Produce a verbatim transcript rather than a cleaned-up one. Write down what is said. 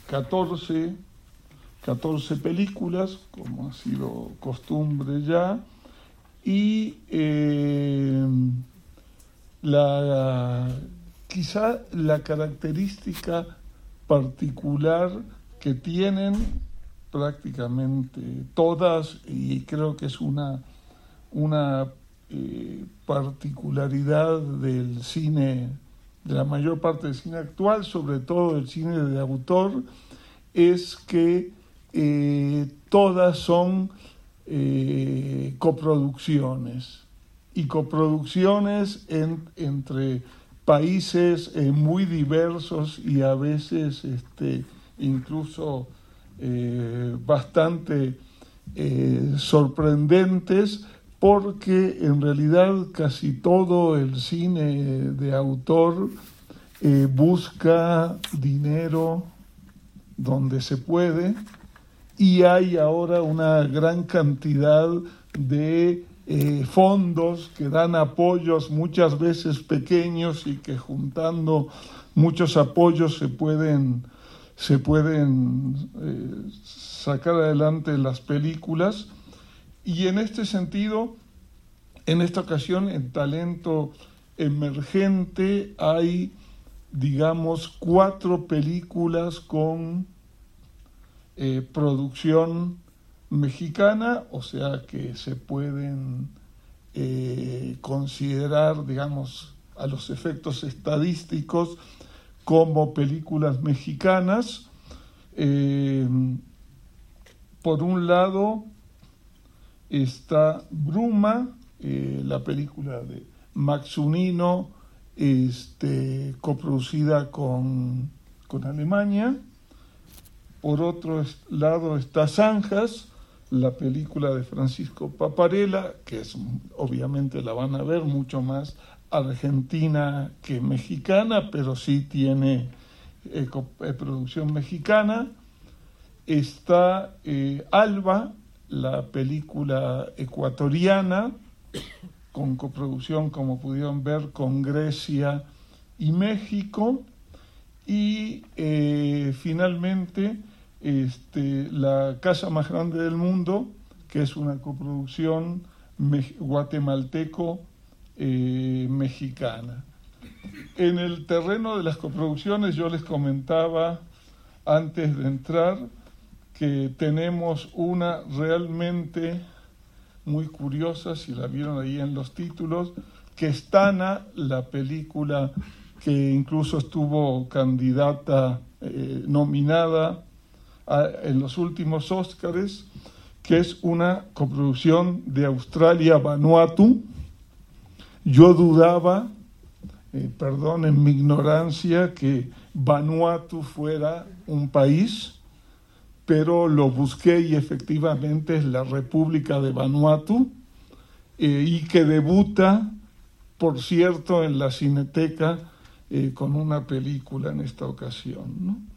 catorce, catorce películas, como ha sido costumbre ya, y eh, la, quizá la característica particular que tienen prácticamente todas, y creo que es una, una eh, particularidad del cine, de la mayor parte del cine actual, sobre todo el cine de autor, es que eh, todas son eh, coproducciones, y coproducciones en, entre países eh, muy diversos y a veces este, incluso eh, bastante eh, sorprendentes, porque en realidad casi todo el cine de autor eh, busca dinero donde se puede, y hay ahora una gran cantidad de eh, fondos que dan apoyos muchas veces pequeños, y que juntando muchos apoyos se pueden, se pueden eh, sacar adelante las películas. Y en este sentido, en esta ocasión, en Talento Emergente hay, digamos, cuatro películas con eh, producción mexicana, o sea que se pueden eh, considerar, digamos, a los efectos estadísticos como películas mexicanas. Eh, por un lado está Bruma, eh, la película de Max Zunino, este, coproducida con, con Alemania. Por otro lado está Zanjas, la película de Francisco Paparella, que es, obviamente la van a ver, mucho más argentina que mexicana, pero sí tiene eh, eh, producción mexicana. Está eh, Alba, la película ecuatoriana, con coproducción, como pudieron ver, con Grecia y México. Y eh, finalmente este, La Casa Más Grande del Mundo, que es una coproducción me- guatemalteco-mexicana. Eh, en el terreno de las coproducciones, yo les comentaba antes de entrar que tenemos una realmente muy curiosa, si la vieron ahí en los títulos, que es Tana, la película que incluso estuvo candidata, eh, nominada a, en los últimos Óscares, que es una coproducción de Australia-Vanuatu. Yo dudaba, eh, perdonen mi ignorancia, que Vanuatu fuera un país, pero lo busqué y efectivamente es la República de Vanuatu, eh, y que debuta, por cierto, en la Cineteca eh, con una película en esta ocasión, ¿no?